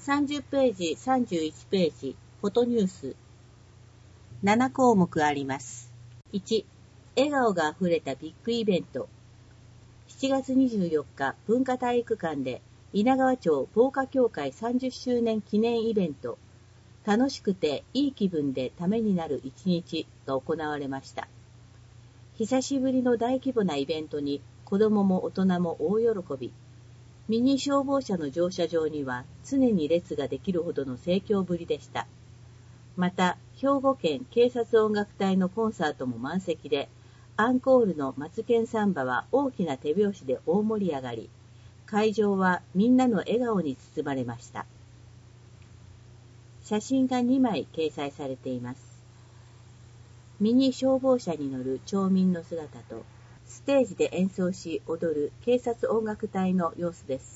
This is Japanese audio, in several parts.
30ページ、31ページ、フォトニュース。7項目あります。1、笑顔があふれたビッグイベント。7月24日、文化体育館で稲川町防火協会30周年記念イベント、楽しくていい気分でためになる一日が行われました。久しぶりの大規模なイベントに子どもも大人も大喜び。ミニ消防車の乗車場には常に列ができるほどの盛況ぶりでした。また、兵庫県警察音楽隊のコンサートも満席で、アンコールのマツケンサンバは大きな手拍子で大盛り上がり、会場はみんなの笑顔に包まれました。写真が2枚掲載されています。ミニ消防車に乗る町民の姿と、ステージで演奏し踊る警察音楽隊の様子です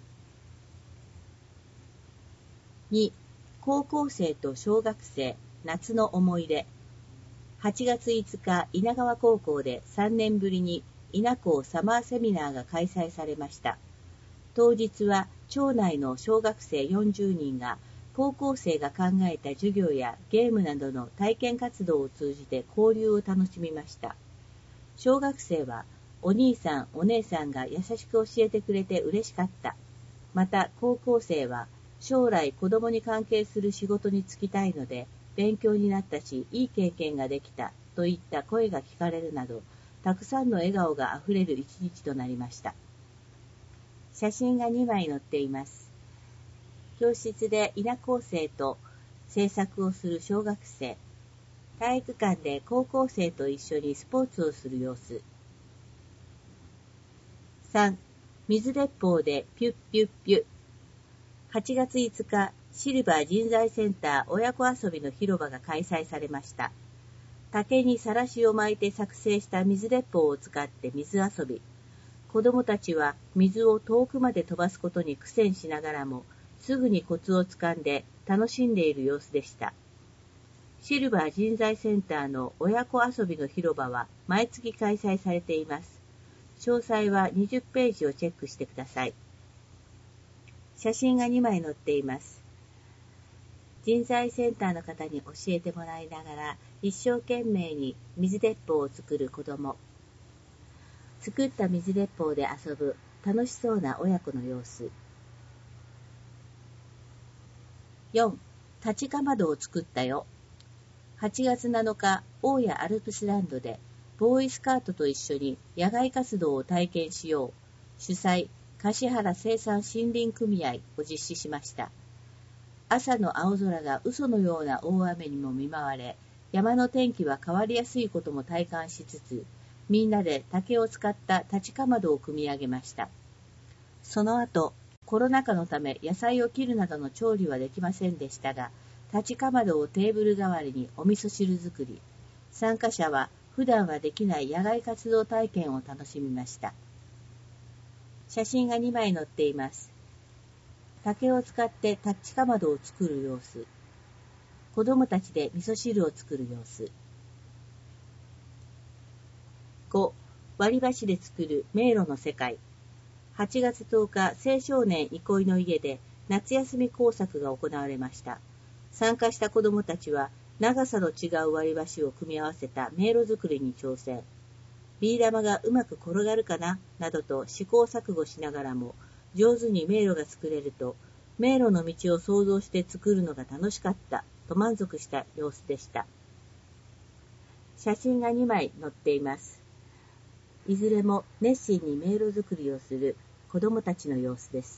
。2、高校生と小学生、夏の思い出。8月5日、稲川高校で3年ぶりに稲高サマーセミナーが開催されました。当日は町内の小学生40人が高校生が考えた授業やゲームなどの体験活動を通じて交流を楽しみました。小学生はお兄さんお姉さんが優しく教えてくれて嬉しかった。また高校生は将来子供に関係する仕事に就きたいので勉強になったしいい経験ができたといった声が聞かれるなどたくさんの笑顔があふれる一日となりました。写真が2枚載っています。教室で稲高生と制作をする小学生、体育館で高校生と一緒にスポーツをする様子。3、水鉄砲でピュッピュッピュ。8月5日、シルバー人材センター親子遊びの広場が開催されました。竹にさらしを巻いて作成した水鉄砲を使って水遊び。子供たちは水を遠くまで飛ばすことに苦戦しながらも、すぐにコツをつかんで楽しんでいる様子でした。シルバー人材センターの親子遊びの広場は毎月開催されています。詳細は20ページをチェックしてください。写真が2枚載っています。人材センターの方に教えてもらいながら一生懸命に水鉄砲を作る子供。作った水鉄砲で遊ぶ楽しそうな親子の様子。4. 立ちかまどを作ったよ。8月7日、大谷アルプスランドでボーイスカートと一緒に野外活動を体験しよう。主催、橿原生産森林組合を実施しました。朝の青空が嘘のような大雨にも見舞われ、山の天気は変わりやすいことも体感しつつ、みんなで竹を使った立ちかまどを組み上げました。その後、コロナ禍のため野菜を切るなどの調理はできませんでしたが、立ちかまどをテーブル代わりにお味噌汁作り、参加者は普段はできない野外活動体験を楽しみました。写真が2枚載っています。竹を使って立ちかまどを作る様子。子供たちで味噌汁を作る様子。5. 割り箸で作る迷路の世界。8月10日、青少年憩いの家で夏休み工作が行われました。参加した子どもたちは長さの違う割り箸を組み合わせた迷路作りに挑戦。ビー玉がうまく転がるかななどと試行錯誤しながらも上手に迷路が作れると、迷路の道を想像して作るのが楽しかったと満足した様子でした。写真が2枚載っています。いずれも熱心に迷路作りをする子どもたちの様子です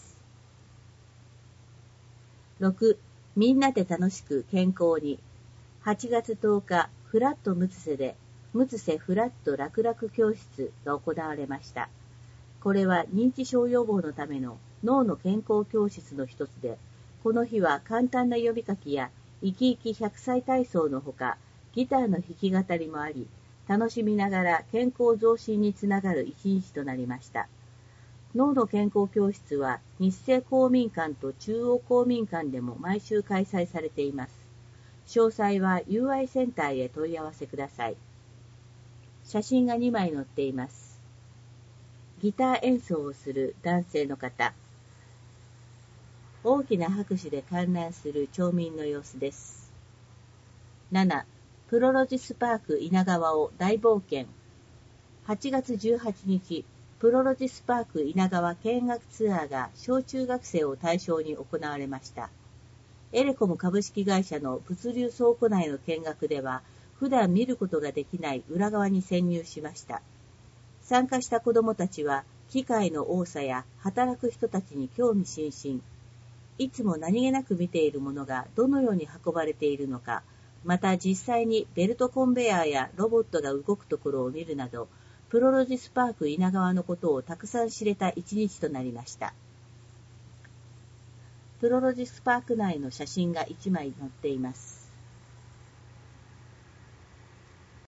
。6. みんなで楽しく健康に。8月10日、フラットムツセでムツセフラット楽々教室が行われました。これは認知症予防のための脳の健康教室の一つで、この日は簡単な読み書きや生き生き100歳体操のほか、ギターの弾き語りもあり、楽しみながら健康増進につながる一日となりました。脳の健康教室は日生公民館と中央公民館でも毎週開催されています。詳細は UI センターへ問い合わせください。写真が2枚載っています。ギター演奏をする男性の方。 大きな拍手で観覧する町民の様子です。7. プロロジスパーク稲川を大冒険。8月18日、プロロジスパーク稲川見学ツアーが小中学生を対象に行われました。エレコム株式会社の物流倉庫内の見学では、普段見ることができない裏側に潜入しました。参加した子どもたちは、機械の多さや働く人たちに興味津々。いつも何気なく見ているものがどのように運ばれているのか、また実際にベルトコンベヤーやロボットが動くところを見るなど、プロロジスパーク稲川のことをたくさん知れた一日となりました。プロロジスパーク内の写真が1枚載っています。